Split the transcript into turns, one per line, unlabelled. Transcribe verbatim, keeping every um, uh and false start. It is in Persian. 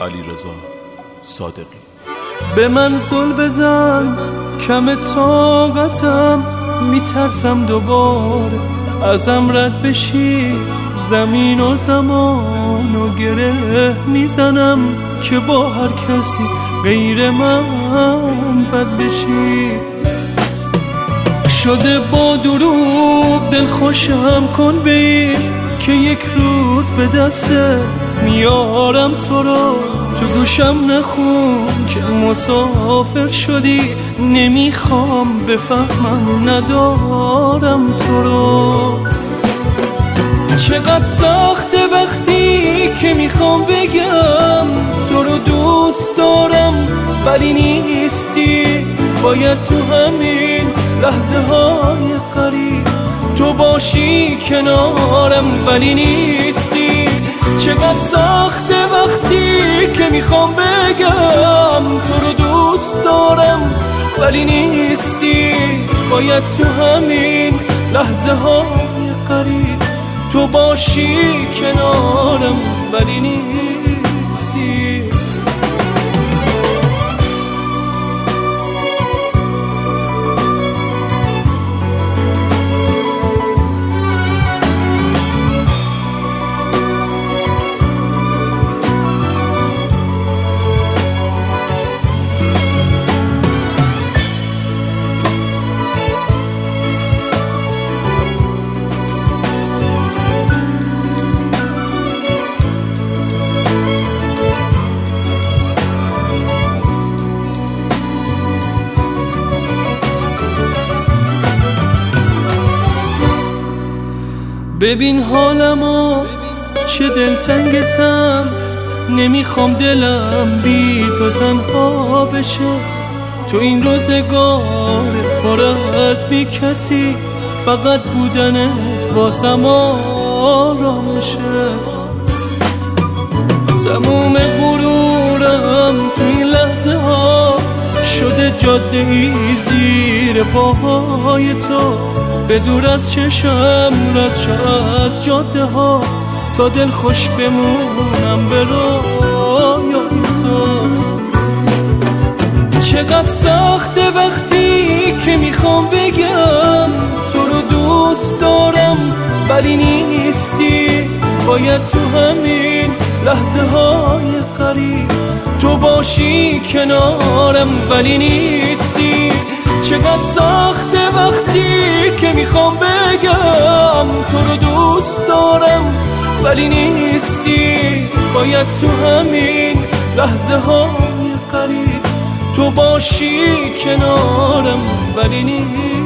علیرضا صادقی.
به من زل بزن کم طاقتم، میترسم دوباره ازم رد بشی، زمین و زمان و گره میزنم که با هر کسی غیر من بد بشی. شده با دروغ دل خوشم کن بیر، که یک روز به دستت میارم تو رو. تو گوشم نخون که مسافر شدی، نمیخوام بفهمم ندارم تو رو. چقدر سخته وقتی که میخوام بگم تو رو دوست دارم ولی نیستی. باید تو همین لحظه های قریب تو باشی کنارم ولی نیستی. چقدر سخته وقتی که میخوام بگم تو رو دوست دارم ولی نیستی. باید تو همین لحظه های قریب تو باشی کنارم ولی نیستی. ببین حالمو چه دلتنگتم، نمیخوام دلم بی تو تنها بشه. تو این روزگار پر از بی کسی، فقط بودنت واسم آرامشه. تموم غرورم تو این لحظه ها شده جاده ای زیر پاهای تو. به دور از چشم رد شو از جاده ها، تا دل خوش بمونم به رویای تو. چقدر سخته وقتی که میخوام بگم تو رو دوست دارم ولی نیستی. باید تو همین لحظه های قریب تو باشی کنارم ولی نیستی. چقدر سخته وقتی که میخوام بگم تو رو دوست دارم ولی نیستی. باید تو همین لحظه های قریب تو باشی کنارم ولی نیستی.